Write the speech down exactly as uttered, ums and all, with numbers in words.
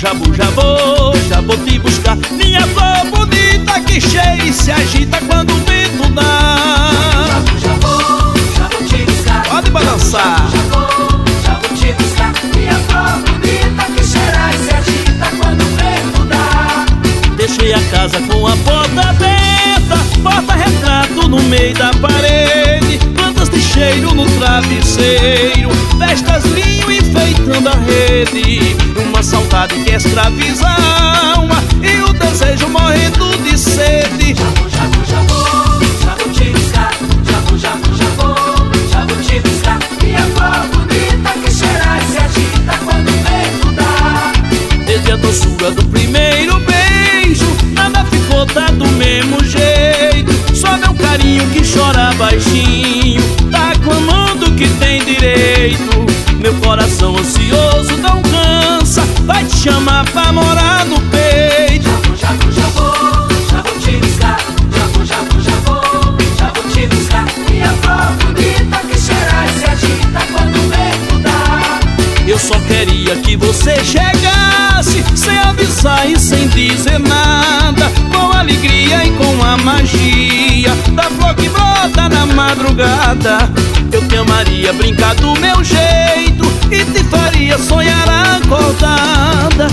jabu, já vou, já vou te buscar. Minha flor bonita que cheia e se agita quando o vento dá. Jabu, já vou, já vou te buscar. Pode balançar. Já vou, já vou te buscar. Minha flor bonita que cheira e se agita quando o vento dá. Deixei a casa com a porta aberta, porta-retrato no meio da parede, plantas de cheiro no travesseiro, festas linho enfeitando a rede. Uma saudade que escraviza a alma e o desejo morrendo de sede. Jabu, jabu, já vou, já vou te buscar. Jabu, jabu, já vou, já vou te buscar. Minha flor bonita que cheira e se agita quando o vento dá. Desde a doçura do primeiro beijo, nada ficou tá do mesmo jeito. Só meu carinho que chora baixinho, tá clamando que tem direito. Meu coração ansioso não cansa, vai te chamar pra morar no peito. Jabu, jabu, já vou, já vou te buscar. Jabu, jabu, já vou, já vou te buscar. Minha flor bonita que cheira e se agita quando o vento dá. Eu só queria que você chegasse sem avisar e sem dizer nada, com alegria e com a magia da flor que brota na madrugada. Eu te amaria brincar do meu jeito e te faria sonhar acordada.